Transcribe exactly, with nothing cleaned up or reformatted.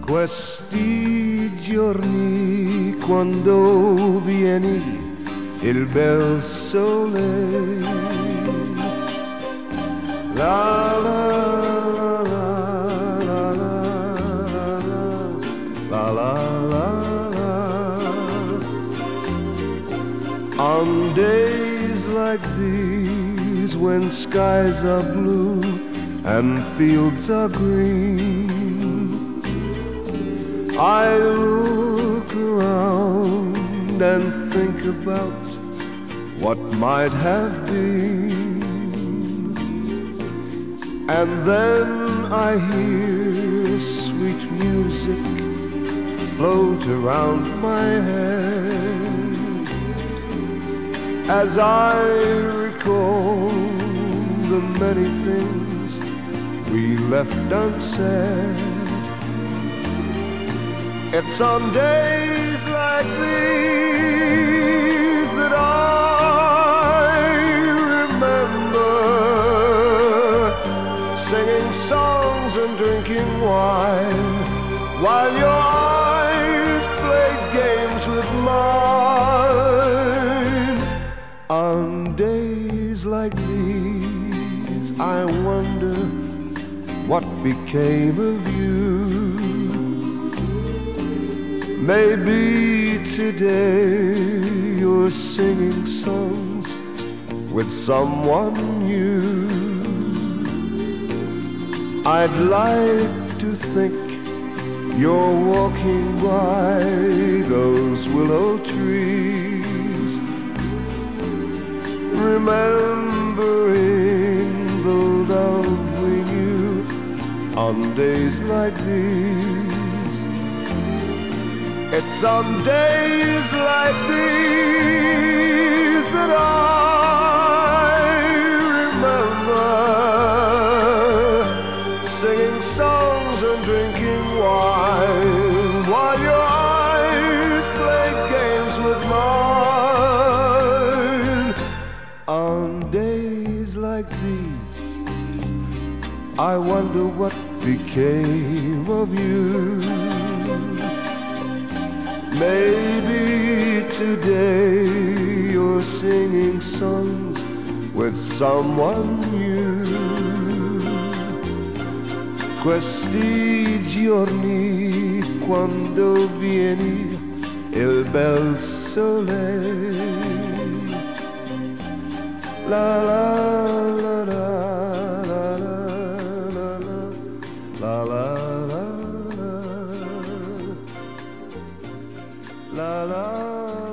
Questi giorni quando vieni il bel sole, la la la la la la la la. On days like these when skies are blue and fields are green, I look around and think about what might have been, and then I hear sweet music float around my head as I recall the many things we left unsaid. It's on days like these that I remember singing songs and drinking wine while your eyes played games with mine. On days like these I wonder what became of you. Maybe today you're singing songs with someone new. I'd like to think you're walking by those willow trees, remembering the love we knew on days like these. It's on days like these that I remember singing songs and drinking wine while your eyes played games with mine. On days like these I wonder what became of you. Maybe today you're singing songs with someone new. Questi giorni quando vieni il bel sole, la la la la la la la la la la la.